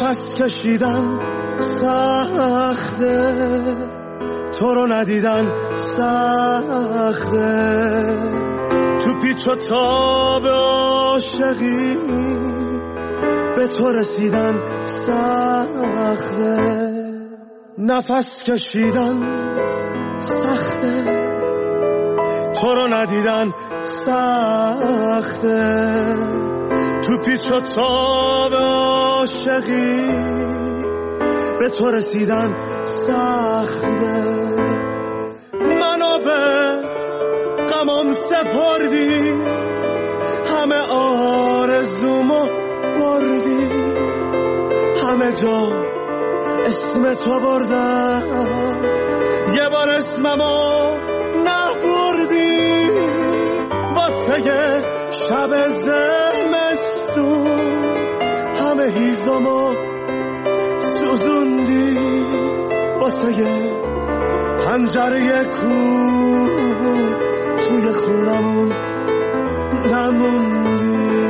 نفس کشیدن سخته، تو رو ندیدن سخته، تو پیچ و تاب عاشقی به تو رسیدن سخته. نفس کشیدن سخته، تو رو ندیدن سخته، تو پیچ و تاب عاشقی به تو رسیدن سخته. منو به غمم سپردی، همه آرزومو بردی، همه جا اسم تو بردم، یه بار اسممو نبردی. واسه یه شب زمستون همه هیزمو سوزوندی، واسه یه پنجره کوه توی خونمون نموندی.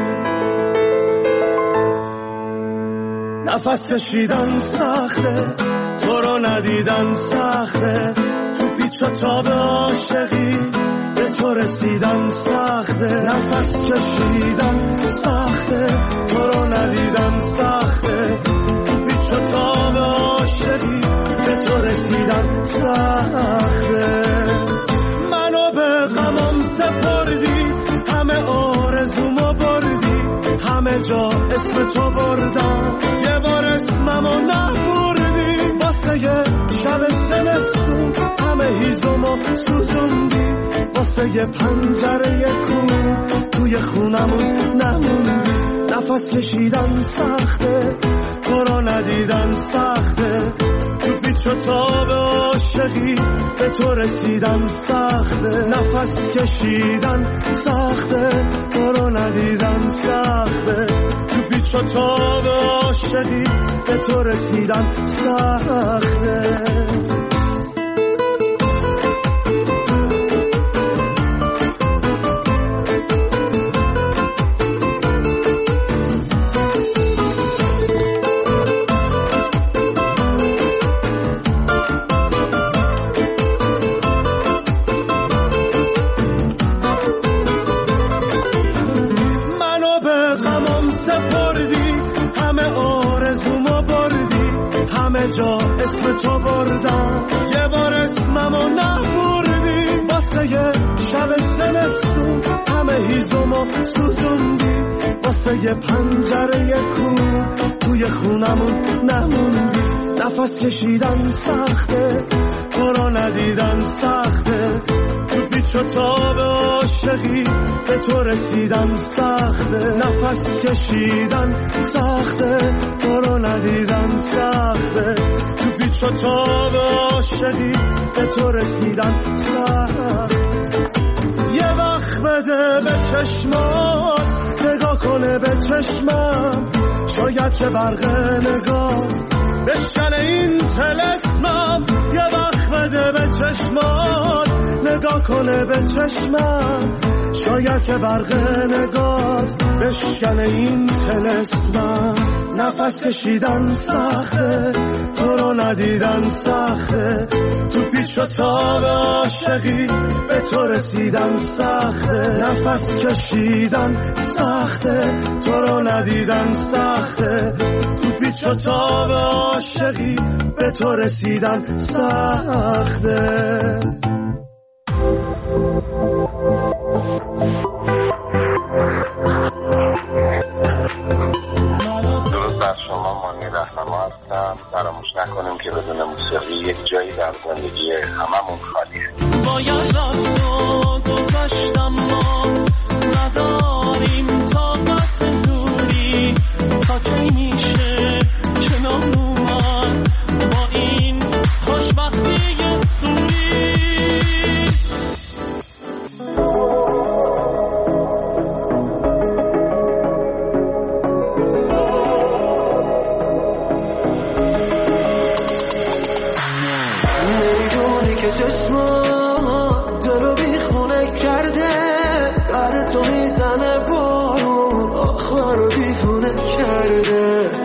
نفس کشیدن سخته، تو رو ندیدن سخته، تو پیچ و تاب عاشقی به تو رسیدن سخته. نفس کشیدن سخته، تو رو ندیدن سخته، تو پیچ و تاب عاشقی به تو رسیدن سخته. منو به غمم سپردی، همه آرزومو بردی، همه جا اسم تو بردم، یه بار اسممو نبردی. واسه یه شب زمستون همه هیزمو سوزوندی، واسه یه پنجره کوه توی خونمون نموندی. نفس کشیدن سخته، تو رو ندیدن سخته، تو پیچ و تاب عاشقی به تو رسیدن سخته. نفس کشیدن سخته، تو رو ندیدن سخته، تو پیچ و تاب عاشقی به تو رسیدن سخته. جا اسم تو بردم، یه بار اسممو نبردی. واسه یه شب زمستون همه هیزمو سوزوندی، واسه یه پنجره کوه توی خونمون نموندی. نفس کشیدن سخته، تو رو ندیدن سخته، تو پیچ و تاب عاشقی به تو رسیدن سخته. نفس کشیدن سخته، تو رو ندیدن سخته، تو پیچ و تاب عاشقی به تو رسیدن سخته. یه وقت بده به چشمات، نگاه کنه به چشمم، شاید که برق نگات بشکنه این طلسمم. یه وقت بده به چشمات، نگاه کنه به چشمم، شاید که برق نگات بشکنه این طلسمم. نفس کشیدن سخته، تو رو ندیدن سخته، تو پیچ و تاب عاشقی به تو رسیدن سخته. نفس کشیدن سخته، تو رو ندیدن سخته، تو پیچ و تاب عاشقی به تو رسیدن سخته. فراموش نکنیم که بدون موسیقی یک جایی در زندگی هممون خالیه. باید رفتو گذاشتم، ما نداریم طاقت دوری، تا کی میشه کنار اومد با این خوشبختی سوری. چشمات دلو بی خونه کرده، بعد تو میزنه بارون، آخ منو دیوونه کرده.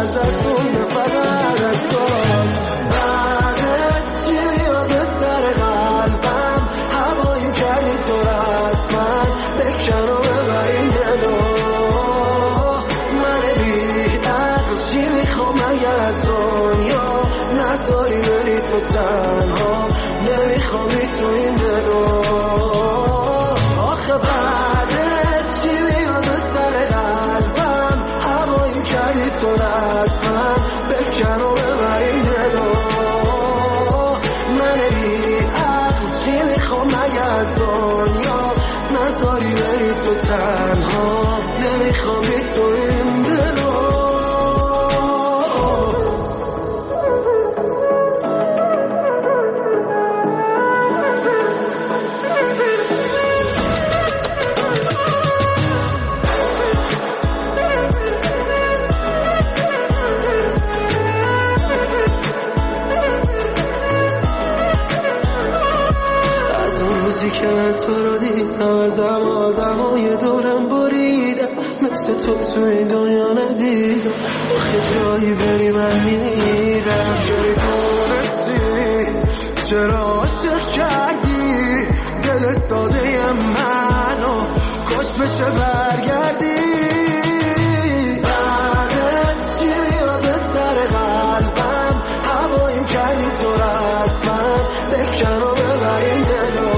ازت مونده فقط از سال. بعدت چی میاد سر قلبم، هوایی کردی تو رسمن بکن و ببر این دلو. من بی عقل چی میخوام اگه از دنیا نذاری بری تو تنها، نمیخوام تو این دلو. آخه بعدت چی میاد سر قلبم، هوایی کردی تو رسمن بکن و ببر این دلو. من بی عقل چی میخوام اگه از دنیا نذاری بری تو تنها، نمیخوام تو این دلو. که من تو رو دیدم ازم آدمای دورم بریدم، مثل تو این دنیا ندیدم. آخه جایی بری من میرم. چجوری تونستی، چرا عاشق کردی دل ساده منو، کاش بشه برگردی. بعدت چی میاد سر قلبم، هوایی کردی تو رسمن بکن و ببر این دلو.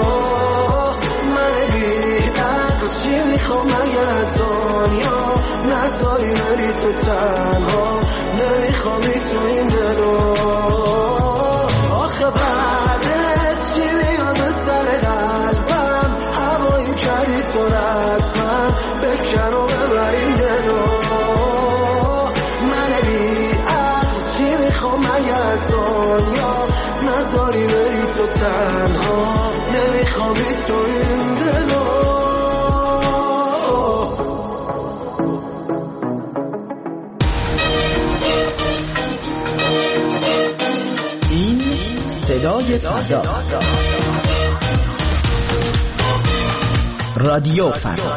چی میخوام اگه از دنیا نذاری بری تو تنها، نمیخوامی تو این دلو. آخه بعدت چی میاد سر قلبم، هوایی کردی تو رسمن بکن و ببر این دلو. من بی عقل چی میخوام اگه از دنیا نذاری بری تو تنها، نمیخوامی تو این دلو. صدای فردا، رادیو فردا.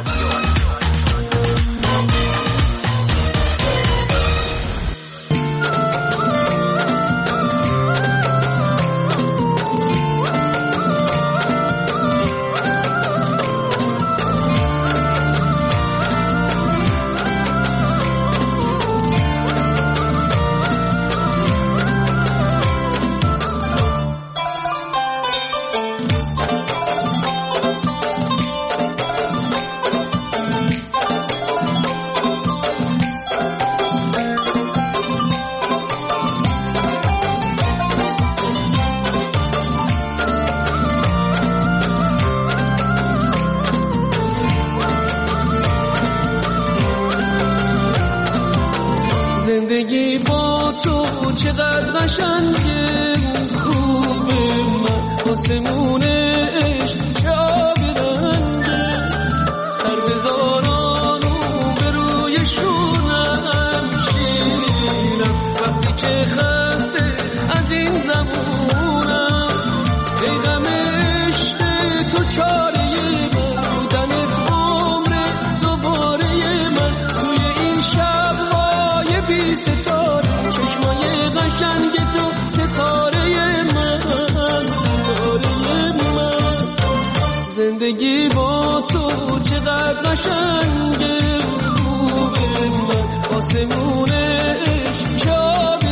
زندگی با تو چقدر قشنگه، خوبه من آسمون عشق چه آب رنگه. سر بذارانو به روی شونم شیرم، وقتی که خسته از این زمونم. ای غم عشق تو چاره من، بودنت عمر دوباره من. توی این شب‌های بی ستاره، چشمای قشنگ تو ستاره من، ستاره من. زندگی با تو چقدر قشنگه، خوبه من آسمون عشق چه آب